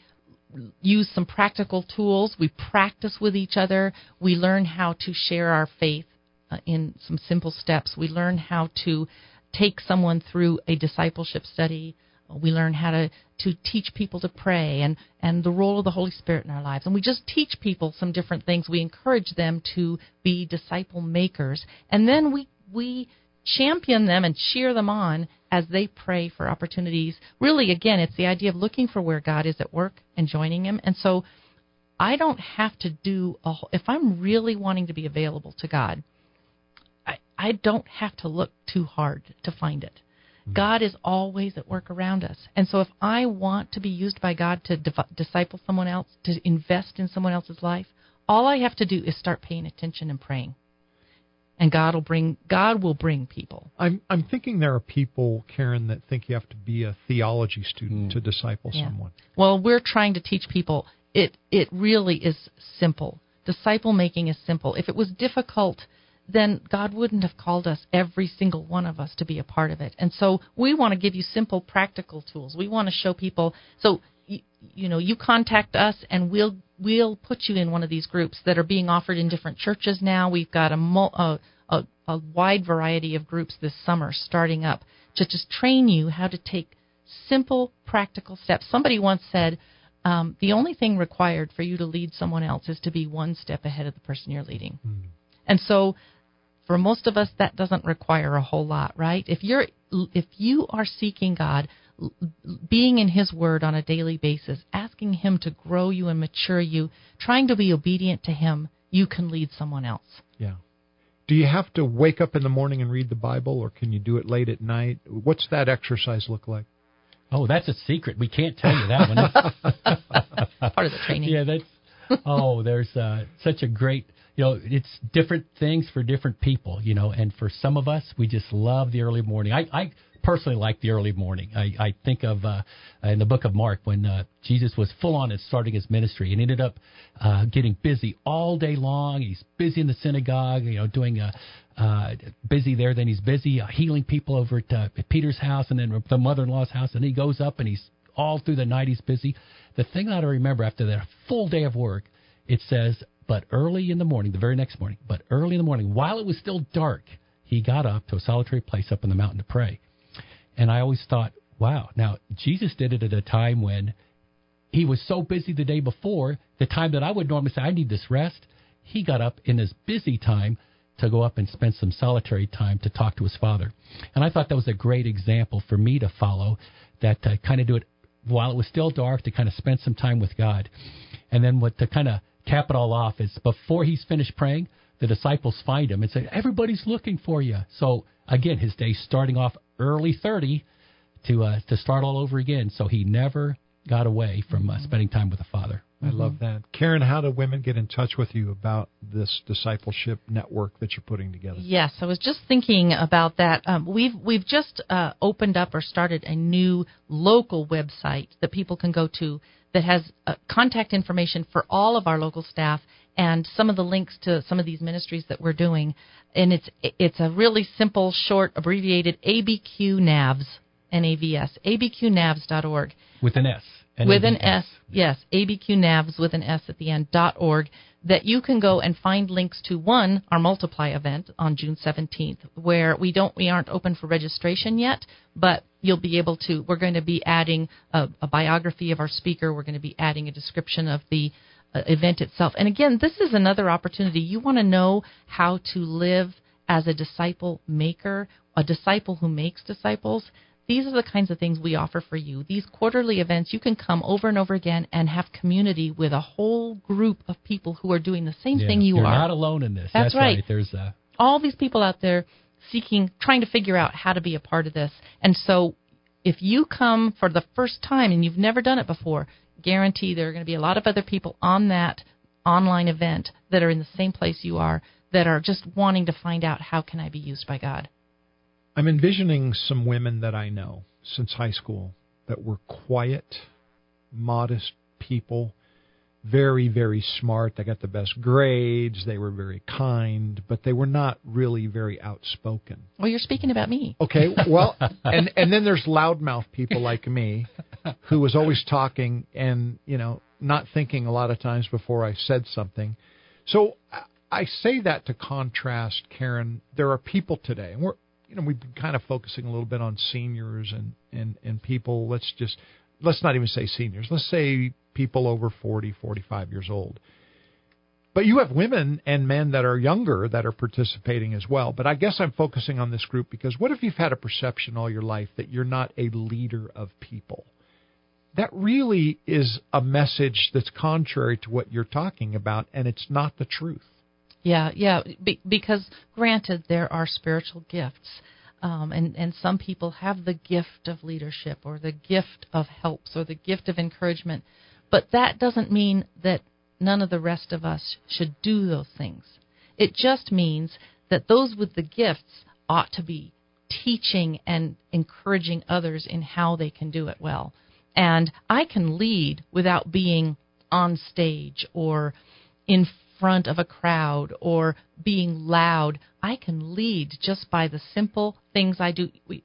use some practical tools. We practice with each other. We learn how to share our faith in some simple steps. We learn how to take someone through a discipleship study. We learn how to teach people to pray and the role of the Holy Spirit in our lives. And we just teach people some different things. We encourage them to be disciple makers. And then we champion them and cheer them on as they pray for opportunities. Really, again, it's the idea of looking for where God is at work and joining Him. And so I don't have to do if I'm really wanting to be available to God, I don't have to look too hard to find it. God is always at work around us. And so if I want to be used by God to disciple someone else, to invest in someone else's life, all I have to do is start paying attention and praying. And God will bring people. I'm thinking there are people, Karen, that think you have to be a theology student to disciple someone. Well, we're trying to teach people. It really is simple. Disciple making is simple. If it was difficult, then God wouldn't have called us, every single one of us, to be a part of it. And so we want to give you simple, practical tools. We want to show people. So, you contact us, and we'll put you in one of these groups that are being offered in different churches now. We've got a wide variety of groups this summer starting up to just train you how to take simple, practical steps. Somebody once said, the only thing required for you to lead someone else is to be one step ahead of the person you're leading. And so for most of us, that doesn't require a whole lot, right? If you are seeking God, being in His Word on a daily basis, asking Him to grow you and mature you, trying to be obedient to Him, you can lead someone else. Yeah. Do you have to wake up in the morning and read the Bible, or can you do it late at night? What's that exercise look like? Oh, that's a secret. We can't tell you that one. Part of the training. Yeah, there's such a great... it's different things for different people, and for some of us, we just love the early morning. I personally like the early morning. I think of in the book of Mark when Jesus was full on and starting his ministry and ended up getting busy all day long. He's busy in the synagogue, doing busy there. Then he's busy healing people over at Peter's house and then the mother-in-law's house. And he goes up and he's all through the night he's busy. The thing that I remember after that full day of work, it says, but early in the morning, the very next morning, while it was still dark, he got up to a solitary place up in the mountain to pray. And I always thought, wow, now Jesus did it at a time when he was so busy the day before, the time that I would normally say, I need this rest. He got up in his busy time to go up and spend some solitary time to talk to his Father. And I thought that was a great example for me to follow, that to kind of do it while it was still dark, to kind of spend some time with God. And then to kind of cap it all off is before he's finished praying, the disciples find him and say, everybody's looking for you. So again, his day's starting off early 30 to start all over again. So he never God away from spending time with the Father. I love that. Karen, how do women get in touch with you about this discipleship network that you're putting together? Yes, I was just thinking about that. We've just opened up or started a new local website that people can go to that has contact information for all of our local staff and some of the links to some of these ministries that we're doing. And it's a really simple, short, abbreviated ABQNAVS, N-A-V-S, abqnavs.org. With an S. With an S, yes, abqnavs with an S at the end, .org, that you can go and find links to, one, our Multiply event on June 17th, where we aren't open for registration yet, but you'll be able to, we're going to be adding a biography of our speaker, we're going to be adding a description of the event itself. And again, this is another opportunity. You want to know how to live as a disciple maker, a disciple who makes disciples. These are the kinds of things we offer for you. These quarterly events, you can come over and over again and have community with a whole group of people who are doing the same thing you You're are. You're not alone in this. That's right. There's all these people out there trying to figure out how to be a part of this. And so if you come for the first time and you've never done it before, guarantee there are going to be a lot of other people on that online event that are in the same place you are, that are just wanting to find out, how can I be used by God? I'm envisioning some women that I know since high school that were quiet, modest people, very, very smart. They got the best grades. They were very kind, but they were not really very outspoken. Well, you're speaking about me. Okay, well, and then there's loudmouth people like me who was always talking and, not thinking a lot of times before I said something. So I say that to contrast, Karen, there are people today, and we've been kind of focusing a little bit on seniors and people. Let's not even say seniors. Let's say people over 40, 45 years old. But you have women and men that are younger that are participating as well. But I guess I'm focusing on this group because what if you've had a perception all your life that you're not a leader of people? That really is a message that's contrary to what you're talking about, and it's not the truth. Yeah, because granted, there are spiritual gifts, and some people have the gift of leadership or the gift of helps or the gift of encouragement, but that doesn't mean that none of the rest of us should do those things. It just means that those with the gifts ought to be teaching and encouraging others in how they can do it well. And I can lead without being on stage or in front of a crowd or being loud. I can lead just by the simple things I do. We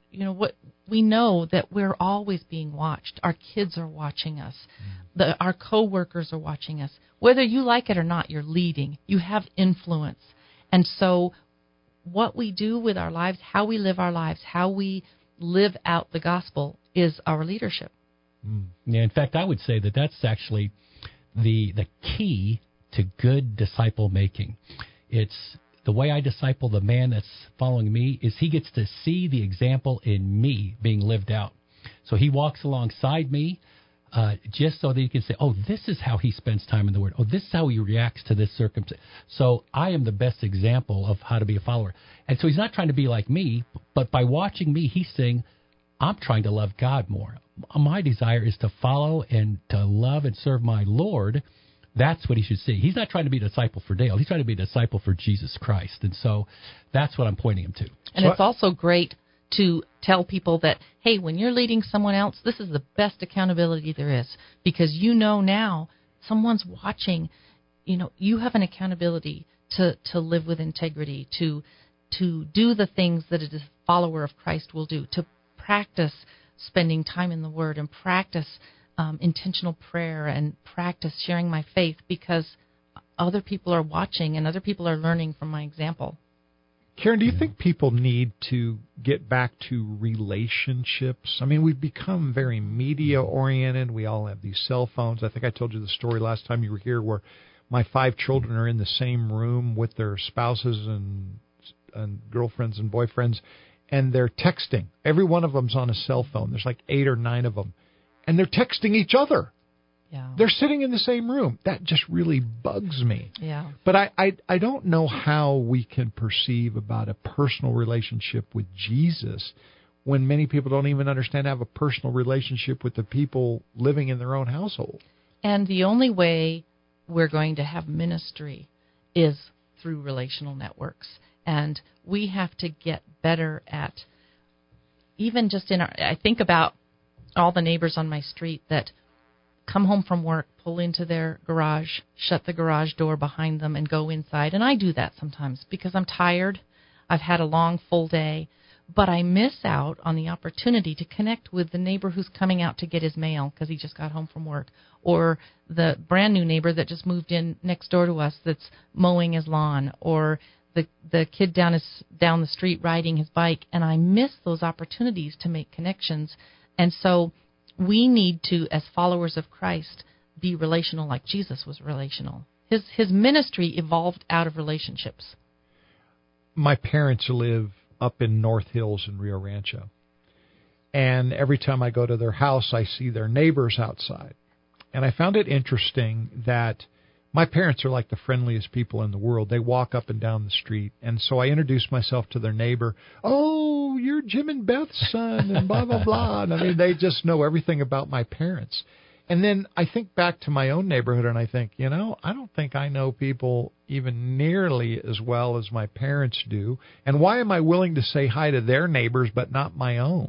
know that we're always being watched. Our kids are watching us. Our coworkers are watching us. Whether you like it or not, you're leading. You have influence. And so what we do with our lives, how we live our lives, how we live out the gospel is our leadership. Yeah, in fact, I would say that that's actually the key to good disciple making. It's the way I disciple the man that's following me is he gets to see the example in me being lived out. So he walks alongside me just so that he can say, oh, this is how he spends time in the Word. Oh, this is how he reacts to this circumstance. So I am the best example of how to be a follower. And so he's not trying to be like me, but by watching me, he's saying, I'm trying to love God more. My desire is to follow and to love and serve my Lord. That's what he should see. He's not trying to be a disciple for Dale. He's trying to be a disciple for Jesus Christ. And so that's what I'm pointing him to. And it's also great to tell people that, hey, when you're leading someone else, this is the best accountability there is. Because now someone's watching. You have an accountability to live with integrity, to do the things that a follower of Christ will do, to practice spending time in the Word and practice intentional prayer and practice sharing my faith because other people are watching and other people are learning from my example. Karen, do you think people need to get back to relationships? I mean, we've become very media-oriented. We all have these cell phones. I think I told you the story last time you were here where my 5 children are in the same room with their spouses and girlfriends and boyfriends, and they're texting. Every one of them's on a cell phone. There's like 8 or 9 of them. And they're texting each other. Yeah. They're sitting in the same room. That just really bugs me. Yeah. But I don't know how we can perceive about a personal relationship with Jesus when many people don't even understand, have a personal relationship with the people living in their own household. And the only way we're going to have ministry is through relational networks. And we have to get better at, even just I think about all the neighbors on my street that come home from work, pull into their garage, shut the garage door behind them, and go inside. And I do that sometimes because I'm tired. I've had a long, full day. But I miss out on the opportunity to connect with the neighbor who's coming out to get his mail because he just got home from work, or the brand new neighbor that just moved in next door to us that's mowing his lawn, or the kid down the street riding his bike. And I miss those opportunities to make connections. And so we need to, as followers of Christ, be relational like Jesus was relational. His ministry evolved out of relationships. My parents live up in North Hills in Rio Rancho. And every time I go to their house, I see their neighbors outside. And I found it interesting that my parents are like the friendliest people in the world. They walk up and down the street. And so I introduced myself to their neighbor. Oh, you're Jim and Beth's son, and blah, blah, blah. And I mean, they just know everything about my parents. And then I think back to my own neighborhood, and I think, I don't think I know people even nearly as well as my parents do. And why am I willing to say hi to their neighbors but not my own?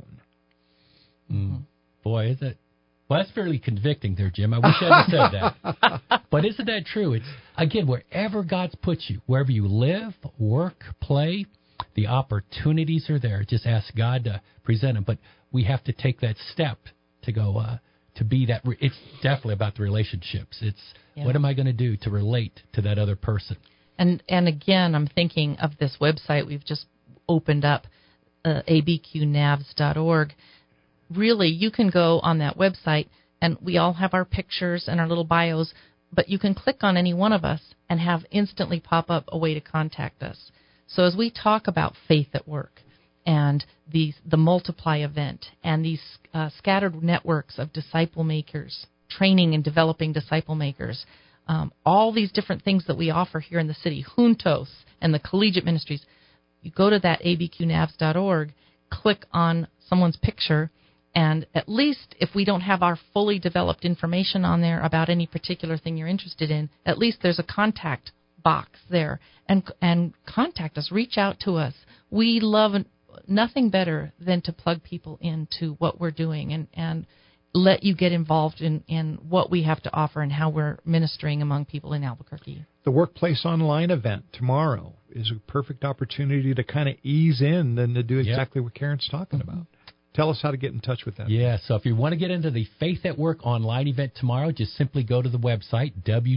Boy, is it. Well, that's fairly convicting there, Jim. I wish I had said that. But isn't that true? It's, again, wherever God's put you, wherever you live, work, play, the opportunities are there. Just ask God to present them. But we have to take that step to go to be that. It's definitely about the relationships. It's what am I going to do to relate to that other person? And again, I'm thinking of this website we've just opened up, abqnavs.org. Really, you can go on that website, and we all have our pictures and our little bios, but you can click on any one of us and have instantly pop up a way to contact us. So as we talk about faith at work and the Multiply event and these scattered networks of disciple makers, training and developing disciple makers, all these different things that we offer here in the city, Juntos and the collegiate ministries, you go to that abqnavs.org, click on someone's picture, and at least if we don't have our fully developed information on there about any particular thing you're interested in, at least there's a contact box there. And contact us, reach out to us. We love nothing better than to plug people into what we're doing and let you get involved in what we have to offer and how we're ministering among people in Albuquerque. The Workplace Online event tomorrow is a perfect opportunity to kind of ease in and to do exactly what Karen's talking about. Tell us how to get in touch with that. Yeah, so if you want to get into the Faith at Work online event tomorrow, just simply go to the website,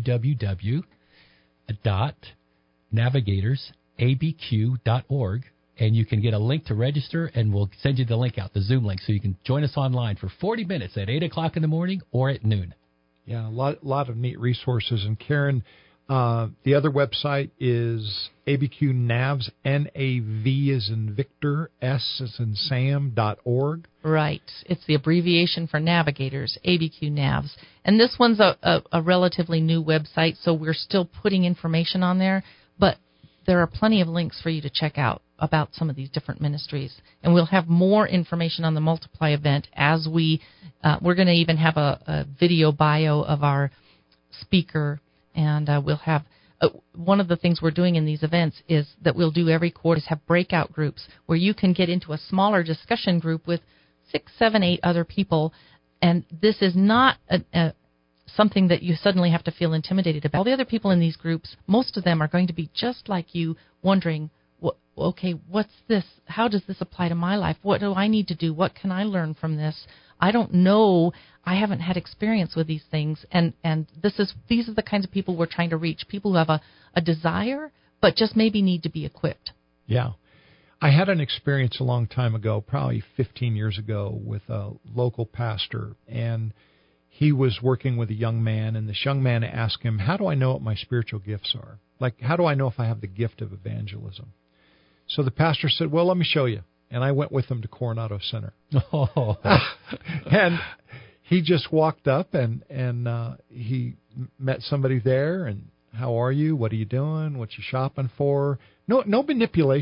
www.navigatorsabq.org, and you can get a link to register, and we'll send you the link out, the Zoom link, so you can join us online for 40 minutes at 8 o'clock in the morning or at noon. Yeah, a lot of neat resources. And Karen, the other website is ABQNAVS, N-A-V as in Victor, S as in Sam.org. Right. It's the abbreviation for navigators, ABQNAVS. And this one's a relatively new website, so we're still putting information on there, but there are plenty of links for you to check out about some of these different ministries. And we'll have more information on the Multiply event as we're going to even have a video bio of our speaker. And we'll have one of the things we're doing in these events is that we'll do every quarter is have breakout groups where you can get into a smaller discussion group with 6, 7, 8 other people. And this is not something that you suddenly have to feel intimidated about. All the other people in these groups, most of them are going to be just like you, wondering, okay, what's this? How does this apply to my life? What do I need to do? What can I learn from this? I don't know. I haven't had experience with these things, and these are the kinds of people we're trying to reach, people who have a desire but just maybe need to be equipped. Yeah. I had an experience a long time ago, probably 15 years ago, with a local pastor, and he was working with a young man, and this young man asked him, how do I know what my spiritual gifts are? Like, how do I know if I have the gift of evangelism? So the pastor said, well, let me show you. And I went with him to Coronado Center. Oh. And he just walked up and he met somebody there. And how are you? What are you doing? What you shopping for? No manipulation.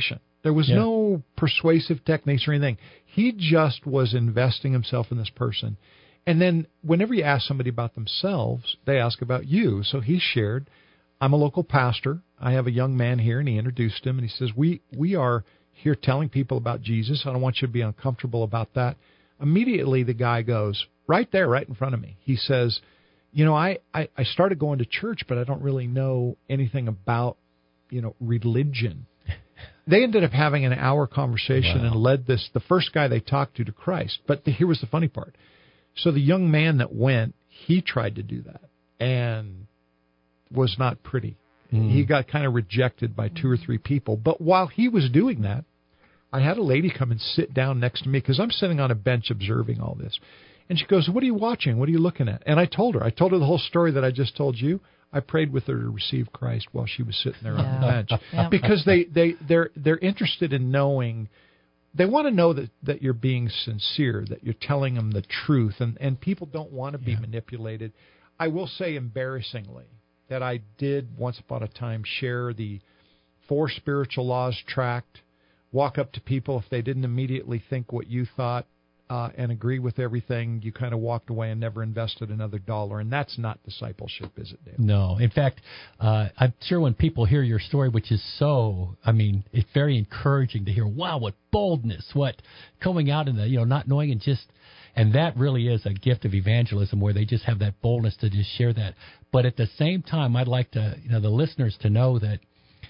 There was no persuasive techniques or anything. He just was investing himself in this person. And then whenever you ask somebody about themselves, they ask about you. So he shared, I'm a local pastor. I have a young man here, and he introduced him, and he says, we are here telling people about Jesus. I don't want you to be uncomfortable about that. Immediately the guy goes, right there, right in front of me. He says, I started going to church, but I don't really know anything about, religion. They ended up having an hour conversation and led the first guy they talked to Christ. But here was the funny part. So the young man that went, he tried to do that and was not pretty. He got kind of rejected by 2 or 3 people. But while he was doing that, I had a lady come and sit down next to me because I'm sitting on a bench observing all this. And she goes, what are you watching? What are you looking at? And I told her the whole story that I just told you. I prayed with her to receive Christ while she was sitting there on the bench. Because they're interested in knowing, they want to know that you're being sincere, that you're telling them the truth, and people don't want to be manipulated. I will say embarrassingly that I did once upon a time share the 4 Spiritual Laws tract, walk up to people if they didn't immediately think what you thought and agree with everything, you kind of walked away and never invested another dollar. And that's not discipleship, is it, Dale? No. In fact, I'm sure when people hear your story, which is it's very encouraging to hear, wow, what boldness, what coming out in the, not knowing and that really is a gift of evangelism where they just have that boldness to just share that. But at the same time, I'd like to, the listeners to know that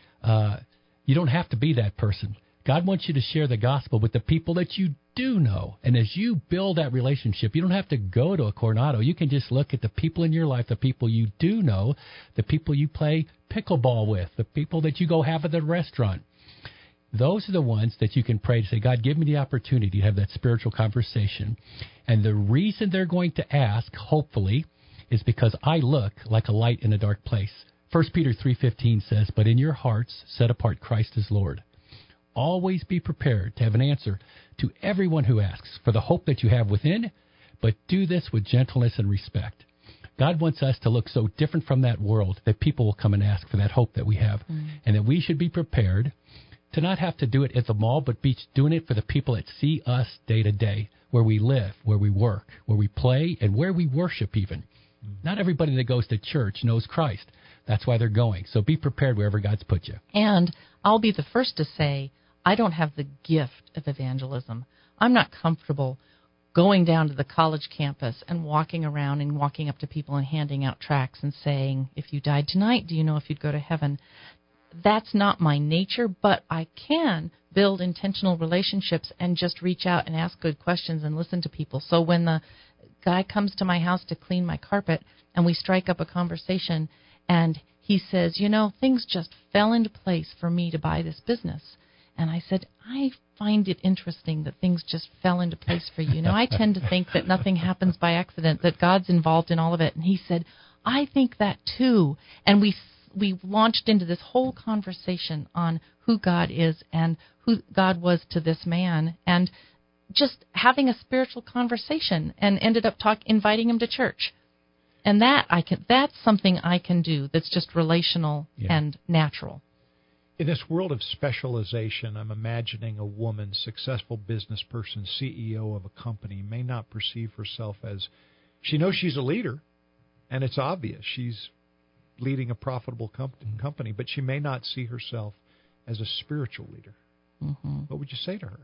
you don't have to be that person. God wants you to share the gospel with the people that you do know. And as you build that relationship, you don't have to go to a Coronado. You can just look at the people in your life, the people you do know, the people you play pickleball with, the people that you go have at the restaurant. Those are the ones that you can pray to say, God, give me the opportunity to have that spiritual conversation. And the reason they're going to ask, hopefully, is because I look like a light in a dark place. 1 Peter 3:15 says, but in your hearts set apart Christ as Lord. Always be prepared to have an answer to everyone who asks for the hope that you have within, but do this with gentleness and respect. God wants us to look so different from that world that people will come and ask for that hope that we have, and that we should be prepared to not have to do it at the mall, but be doing it for the people that see us day to day, where we live, where we work, where we play, and where we worship even. Not everybody that goes to church knows Christ. That's why they're going. So be prepared wherever God's put you. And I'll be the first to say, I don't have the gift of evangelism. I'm not comfortable going down to the college campus and walking around and walking up to people and handing out tracts and saying, if you died tonight, do you know if you'd go to heaven? That's not my nature, but I can build intentional relationships and just reach out and ask good questions and listen to people. So when the guy comes to my house to clean my carpet and we strike up a conversation and he says, things just fell into place for me to buy this business. And I said, I find it interesting that things just fell into place for you. I tend to think that nothing happens by accident, that God's involved in all of it. And he said, I think that too. And we launched into this whole conversation on who God is and who God was to this man, and just having a spiritual conversation, and ended up inviting him to church. And that's something I can do that's just relational and natural. In this world of specialization, I'm imagining a woman, successful business person, CEO of a company, may not perceive herself as, she knows she's a leader, and it's obvious she's leading a profitable company, but she may not see herself as a spiritual leader. What would you say to her?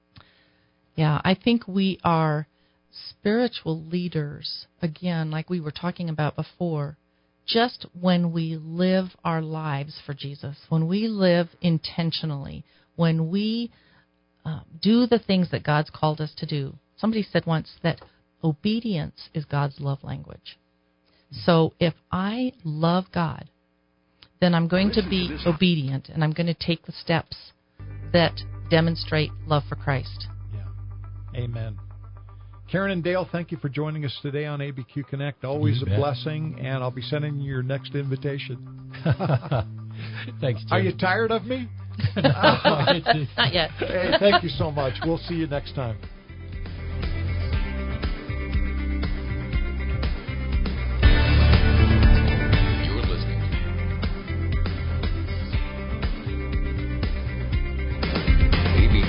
Yeah, I think we are spiritual leaders, again, like we were talking about before, just when we live our lives for Jesus, when we live intentionally, when we do the things that God's called us to do. Somebody said once that obedience is God's love language. So if I love God, then I'm going to be obedient, and I'm going to take the steps that demonstrate love for Christ. Yeah. Amen. Karen and Dale, thank you for joining us today on ABQ Connect. Always a blessing, and I'll be sending you your next invitation. Thanks, Jim. Are you tired of me? Not yet. Hey, thank you so much. We'll see you next time.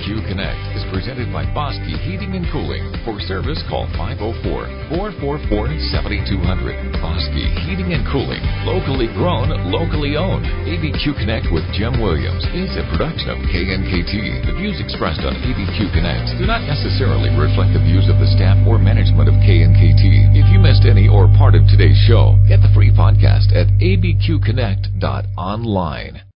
ABQ Connect is presented by Bosky Heating and Cooling. For service, call 504-444-7200. Bosky Heating and Cooling. Locally grown, locally owned. ABQ Connect with Jim Williams is a production of KNKT. The views expressed on ABQ Connect do not necessarily reflect the views of the staff or management of KNKT. If you missed any or part of today's show, get the free podcast at abqconnect.online.